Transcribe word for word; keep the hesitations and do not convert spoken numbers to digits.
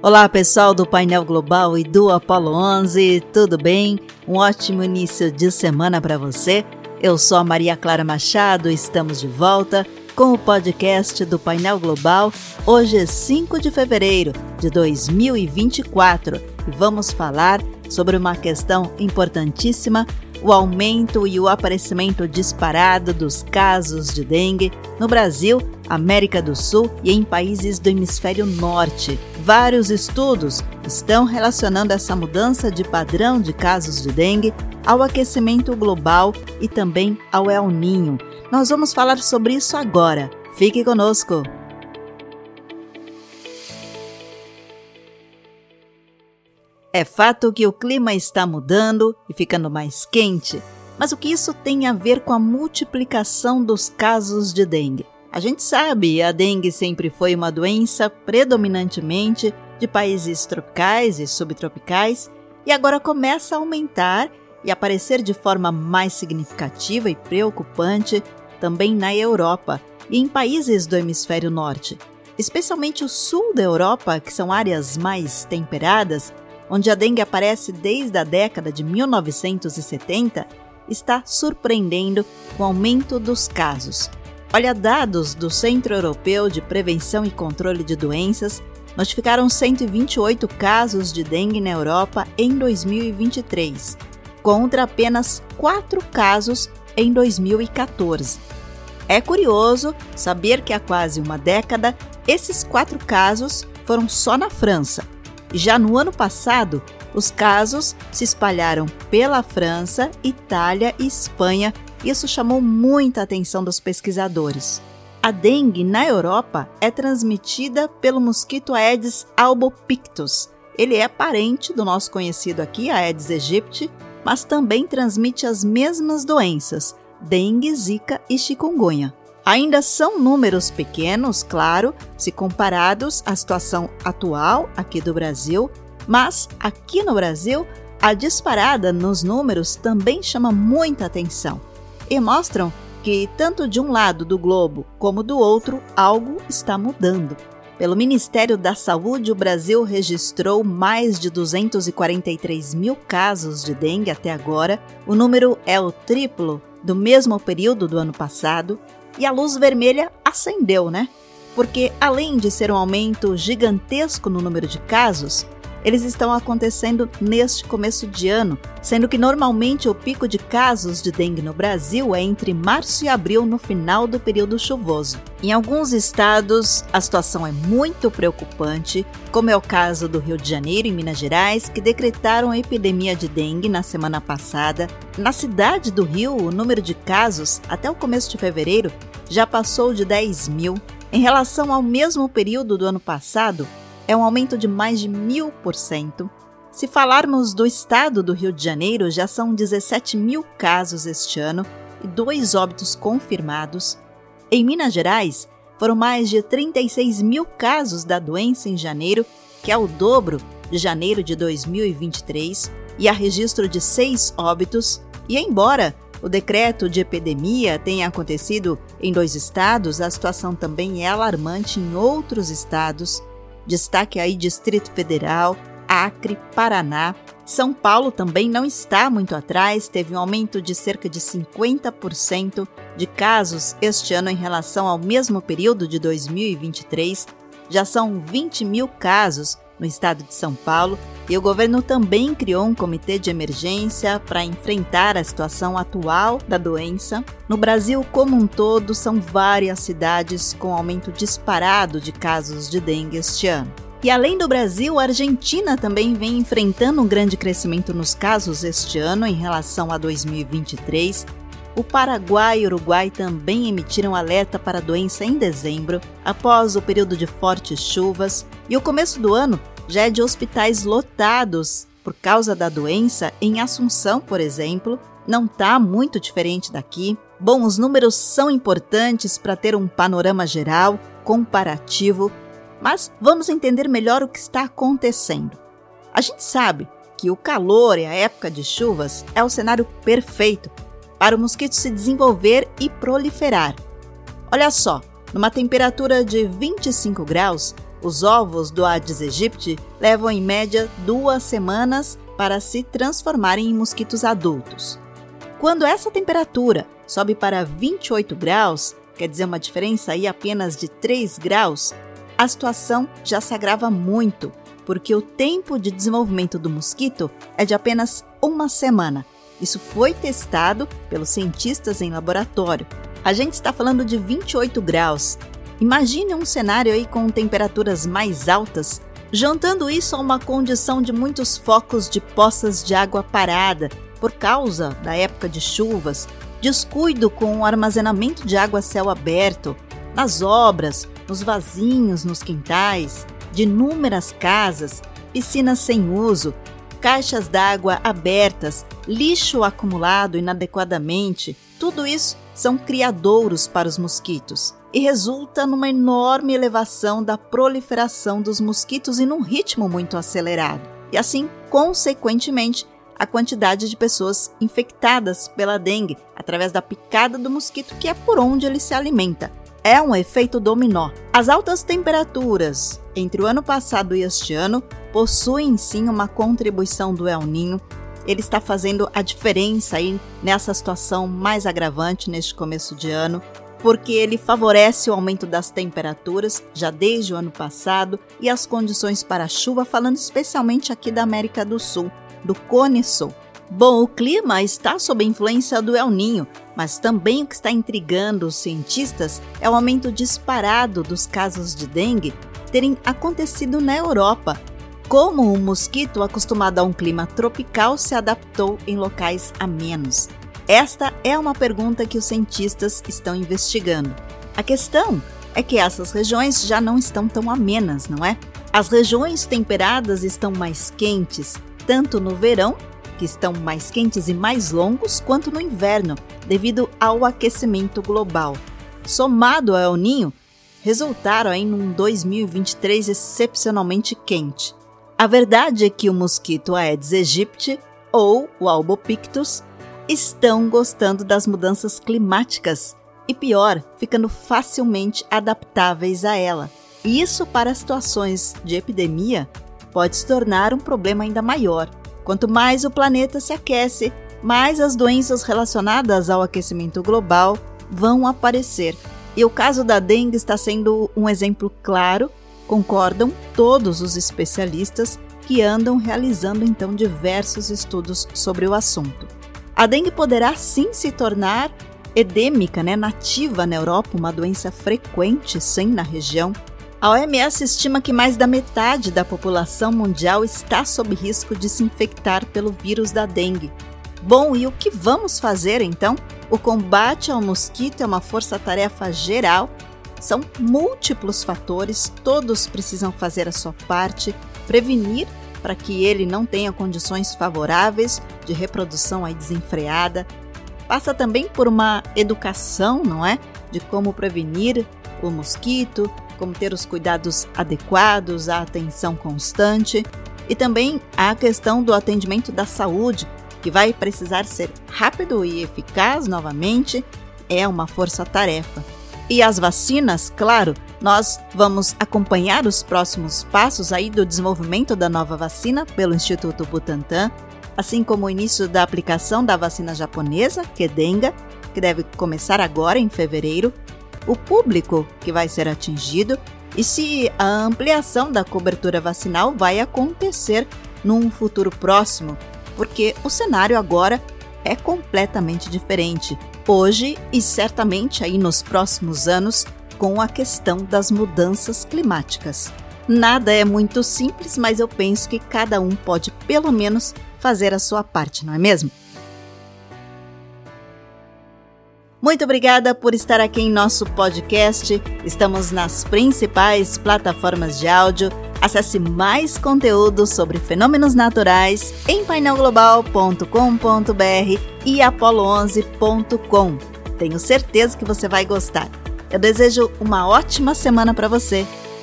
Olá pessoal do Painel Global e do Apollo onze, tudo bem? Um ótimo início de semana para você. Eu sou a Maria Clara Machado, estamos de volta com o podcast do Painel Global. Hoje é cinco de fevereiro de dois mil e vinte e quatro e vamos falar sobre uma questão importantíssima: o aumento e o aparecimento disparado dos casos de dengue no Brasil, América do Sul e em países do hemisfério norte. Vários estudos estão relacionando essa mudança de padrão de casos de dengue ao aquecimento global e também ao El Niño. Nós vamos falar sobre isso agora. Fique conosco! É fato que o clima está mudando e ficando mais quente, mas o que isso tem a ver com a multiplicação dos casos de dengue? A gente sabe, a dengue sempre foi uma doença predominantemente de países tropicais e subtropicais e agora começa a aumentar e aparecer de forma mais significativa e preocupante também na Europa e em países do hemisfério norte, especialmente o sul da Europa, que são áreas mais temperadas, onde a dengue aparece desde a década de mil novecentos e setenta, está surpreendendo com o aumento dos casos. Olha, dados do Centro Europeu de Prevenção e Controle de Doenças notificaram cento e vinte e oito casos de dengue na Europa em dois mil e vinte e três, contra apenas quatro casos em dois mil e quatorze. É curioso saber que há quase uma década, esses quatro casos foram só na França. Já no ano passado, os casos se espalharam pela França, Itália e Espanha. Isso chamou muita atenção dos pesquisadores. A dengue na Europa é transmitida pelo mosquito Aedes albopictus. Ele é parente do nosso conhecido aqui, Aedes aegypti, mas também transmite as mesmas doenças, dengue, zika e chikungunya. Ainda são números pequenos, claro, se comparados à situação atual aqui do Brasil, mas aqui no Brasil, a disparada nos números também chama muita atenção e mostram que tanto de um lado do globo como do outro, algo está mudando. Pelo Ministério da Saúde, o Brasil registrou mais de duzentos e quarenta e três mil casos de dengue até agora. O número é o triplo do mesmo período do ano passado. E a luz vermelha acendeu, né? Porque além de ser um aumento gigantesco no número de casos, eles estão acontecendo neste começo de ano, sendo que normalmente o pico de casos de dengue no Brasil é entre março e abril, no final do período chuvoso. Em alguns estados, a situação é muito preocupante, como é o caso do Rio de Janeiro e Minas Gerais, que decretaram a epidemia de dengue na semana passada. Na cidade do Rio, o número de casos, até o começo de fevereiro, já passou de dez mil. Em relação ao mesmo período do ano passado, é um aumento de mais de mil por cento. Se falarmos do estado do Rio de Janeiro, já são dezessete mil casos este ano e dois óbitos confirmados. Em Minas Gerais, foram mais de trinta e seis mil casos da doença em janeiro, que é o dobro de janeiro de dois mil e vinte e três, e há registro de seis óbitos. E embora o decreto de epidemia tenha acontecido em dois estados, a situação também é alarmante em outros estados. Destaque aí Distrito Federal, Acre, Paraná. São Paulo também não está muito atrás, teve um aumento de cerca de cinquenta por cento de casos este ano em relação ao mesmo período de dois mil e vinte e três. Já são vinte mil casos no estado de São Paulo e o governo também criou um comitê de emergência para enfrentar a situação atual da doença. No Brasil como um todo, são várias cidades com aumento disparado de casos de dengue este ano. E além do Brasil, a Argentina também vem enfrentando um grande crescimento nos casos este ano em relação a dois mil e vinte e três. O Paraguai e o Uruguai também emitiram alerta para a doença em dezembro, após o período de fortes chuvas, e o começo do ano já é de hospitais lotados por causa da doença. Em Assunção, por exemplo, não está muito diferente daqui. Bom, os números são importantes para ter um panorama geral, comparativo, mas vamos entender melhor o que está acontecendo. A gente sabe que o calor e a época de chuvas é o cenário perfeito para o mosquito se desenvolver e proliferar. Olha só, numa temperatura de vinte e cinco graus, Os ovos do Aedes aegypti levam em média duas semanas para se transformarem em mosquitos adultos. Quando essa temperatura sobe para vinte e oito graus, quer dizer uma diferença aí apenas de três graus, a situação já se agrava muito, porque o tempo de desenvolvimento do mosquito é de apenas uma semana. Isso foi testado pelos cientistas em laboratório. A gente está falando de vinte e oito graus. Imagine um cenário aí com temperaturas mais altas, juntando isso a uma condição de muitos focos de poças de água parada, por causa da época de chuvas, descuido com o armazenamento de água a céu aberto, nas obras, nos vasinhos, nos quintais, de inúmeras casas, piscinas sem uso, caixas d'água abertas, lixo acumulado inadequadamente, tudo isso são criadouros para os mosquitos e resulta numa enorme elevação da proliferação dos mosquitos e num ritmo muito acelerado. E assim, consequentemente, a quantidade de pessoas infectadas pela dengue através da picada do mosquito, que é por onde ele se alimenta. É um efeito dominó. As altas temperaturas entre o ano passado e este ano possuem sim uma contribuição do El Niño. Ele está fazendo a diferença aí nessa situação mais agravante neste começo de ano, porque ele favorece o aumento das temperaturas já desde o ano passado e as condições para a chuva, falando especialmente aqui da América do Sul, do Cone Sul. Bom, o clima está sob a influência do El Niño, mas também o que está intrigando os cientistas é o aumento disparado dos casos de dengue terem acontecido na Europa. Como o mosquito acostumado a um clima tropical se adaptou em locais amenos? Esta é uma pergunta que os cientistas estão investigando. A questão é que essas regiões já não estão tão amenas, não é? As regiões temperadas estão mais quentes, tanto no verão, que estão mais quentes e mais longos, quanto no inverno, devido ao aquecimento global. Somado ao El Niño, resultaram em um dois mil e vinte e três excepcionalmente quente. A verdade é que o mosquito Aedes aegypti, ou o Albopictus, estão gostando das mudanças climáticas e, pior, ficando facilmente adaptáveis a ela. E isso, para situações de epidemia, pode se tornar um problema ainda maior. Quanto mais o planeta se aquece, mais as doenças relacionadas ao aquecimento global vão aparecer. E o caso da dengue está sendo um exemplo claro, concordam todos os especialistas que andam realizando então diversos estudos sobre o assunto. A dengue poderá sim se tornar endêmica, né, nativa na Europa, uma doença frequente sim na região. A O M S estima que mais da metade da população mundial está sob risco de se infectar pelo vírus da dengue. Bom, e o que vamos fazer então? O combate ao mosquito é uma força-tarefa geral. São múltiplos fatores, todos precisam fazer a sua parte, prevenir para que ele não tenha condições favoráveis de reprodução aí desenfreada. Passa também por uma educação, não é? De como prevenir o mosquito, como ter os cuidados adequados, a atenção constante. E também a questão do atendimento da saúde, que vai precisar ser rápido e eficaz novamente, é uma força-tarefa. E as vacinas, claro, nós vamos acompanhar os próximos passos aí do desenvolvimento da nova vacina pelo Instituto Butantan, assim como o início da aplicação da vacina japonesa, Qdenga, que deve começar agora em fevereiro, o público que vai ser atingido e se a ampliação da cobertura vacinal vai acontecer num futuro próximo, porque o cenário agora é completamente diferente. Hoje e certamente aí nos próximos anos, com a questão das mudanças climáticas. Nada é muito simples, mas eu penso que cada um pode pelo menos fazer a sua parte, não é mesmo? Muito obrigada por estar aqui em nosso podcast. Estamos nas principais plataformas de áudio. Acesse mais conteúdo sobre fenômenos naturais em painel global ponto com ponto b r e apolo onze ponto com. Tenho certeza que você vai gostar. Eu desejo uma ótima semana para você.